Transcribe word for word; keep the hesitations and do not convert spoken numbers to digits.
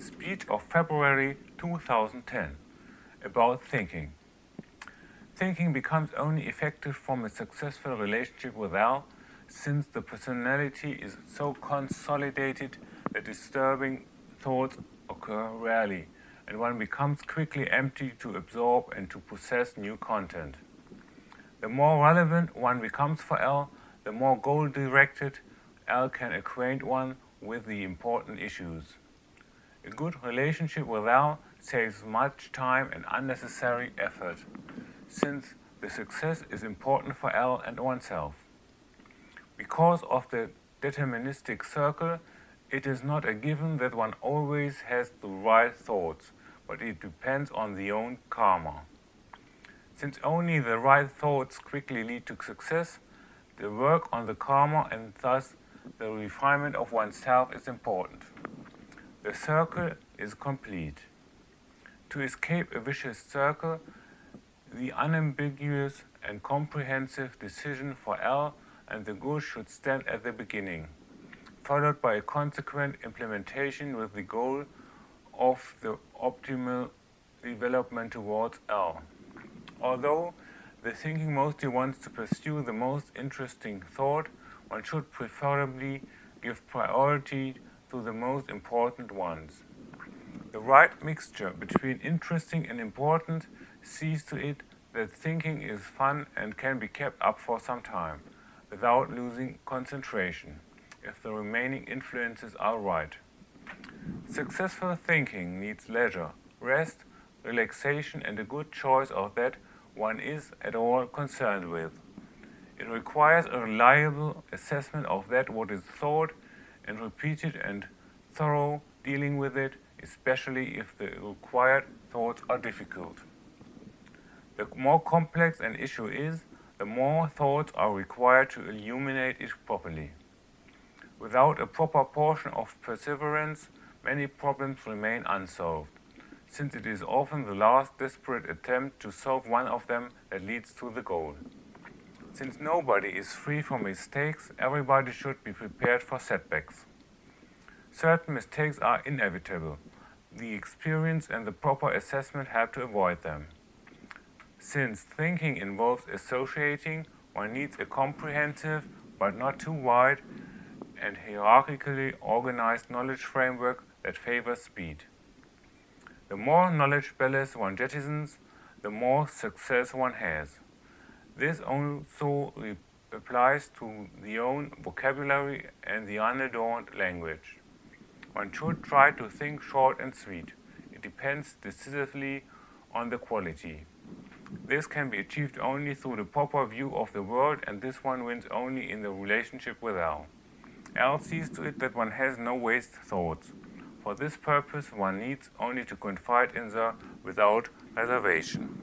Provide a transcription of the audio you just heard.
speech of February two thousand ten about thinking. Thinking becomes only effective from a successful relationship with Al, since the personality is so consolidated that disturbing thoughts occur rarely, and one becomes quickly empty to absorb and to possess new content. The more relevant one becomes for Al, the more goal-directed Al can acquaint one with the important issues. A good relationship with Al saves much time and unnecessary effort, since the success is important for Al and oneself. Because of the deterministic circle, it is not a given that one always has the right thoughts, but it depends on the own karma. Since only the right thoughts quickly lead to success, the work on the karma and thus the refinement of oneself is important. The circle is complete. To escape a vicious circle, the unambiguous and comprehensive decision for Al and the good should stand at the beginning, followed by a consequent implementation with the goal of the optimal development towards L. Although the thinking mostly wants to pursue the most interesting thought, one should preferably give priority to the most important ones. The right mixture between interesting and important sees to it that thinking is fun and can be kept up for some time, without losing concentration, if the remaining influences are right. Successful thinking needs leisure, rest, relaxation, and a good choice of that one is at all concerned with. It requires a reliable assessment of that what is thought and repeated and thorough dealing with it, especially if the required thoughts are difficult. The more complex an issue is, the more thoughts are required to illuminate it properly. Without a proper portion of perseverance, many problems remain unsolved, since it is often the last desperate attempt to solve one of them that leads to the goal. Since nobody is free from mistakes, everybody should be prepared for setbacks. Certain mistakes are inevitable. The experience and the proper assessment help to avoid them. Since thinking involves associating, one needs a comprehensive, but not too wide, and hierarchically organized knowledge framework that favors speed. The more knowledge ballast one jettisons, the more success one has. This also applies to the own vocabulary and the unadorned language. One should try to think short and sweet. It depends decisively on the quality. This can be achieved only through the proper view of the world, and this one wins only in the relationship with Al. Al sees to it that one has no waste thoughts. For this purpose, one needs only to confide in her without reservation.